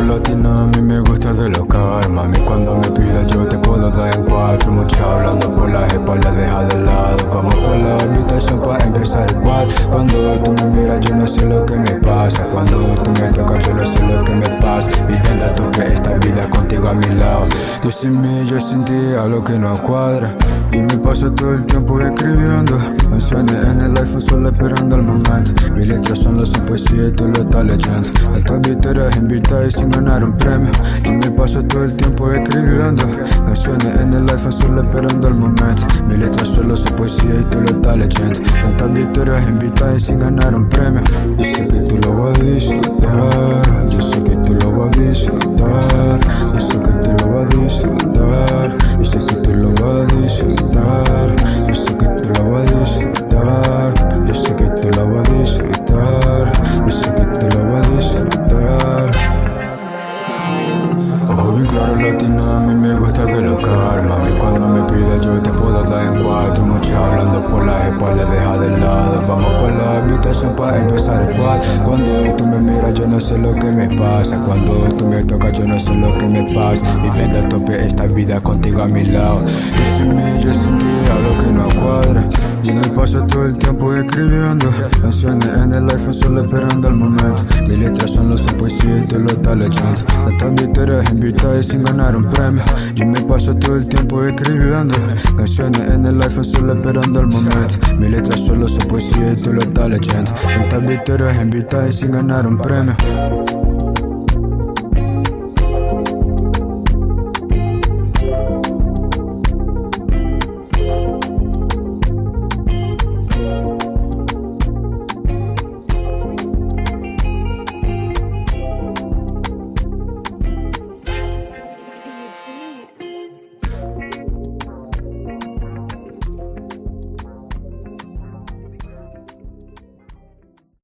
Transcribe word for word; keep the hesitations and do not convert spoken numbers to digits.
latino, a mí me gusta de local. Mami, cuando me pidas yo te puedo dar en cuatro. Mucho hablando por las espaldas, deja de lado. Vamos por la habitación para empezar igual. Cuando tú me miras yo no sé lo que me pasa. Cuando tú me tocas yo no sé lo que me pasa. Viviendo a tope esta vida contigo a mi lado. Tú sin mí, yo sin ti, algo que no cuadra. Y me paso todo el tiempo escribiendo canciones en el iPhone solo esperando el momento. Mis letras son los poesía y tú lo estás leyendo. Tantas victorias invitadas y sin ganar un premio. Y me paso todo el tiempo escribiendo canciones en el iPhone solo esperando el momento. Mis letras solo son poesía y tú lo estás leyendo. Tantas victorias invitadas y sin ganar un premio. Yo sé que tú lo vas a disfrutar. Yo sé que tú lo vas a disfrutar. Yo sé que tú lo vas a disfrutar. Yo sé que tú lo vas a disfrutar. Yo sé que tú lo vas a disfrutar. Yo sé que tú lo vas a disfrutar. Yo sé que tú lo vas a disfrutar. Oh, bien claro latino, a mí me gusta de local. Mami, cuando me pidas yo te puedo dar en cuatro. Mucho hablando por las espaldas, deja de lado. Vamos por la habitación para empezar igual. Cuando tú me miras yo no sé lo que me pasa. Cuando tú me tocas yo no sé lo que me pasa. Viviendo a tope esta vida contigo a mi lado. Tú sin mí, yo sin ti, algo que no cuadra. Y me paso todo el tiempo escribiendo canciones en el iPhone solo esperando el momento. Mis letras son los poesía y tú lo estás leyendo. Tantas victorias invitadas y sin ganar un premio. Yo me paso todo el tiempo escribiendo canciones en el iPhone solo esperando el momento. Mis letras solo son poesía y tú lo estás leyendo. Tantas victorias invitadas y sin ganar un premio.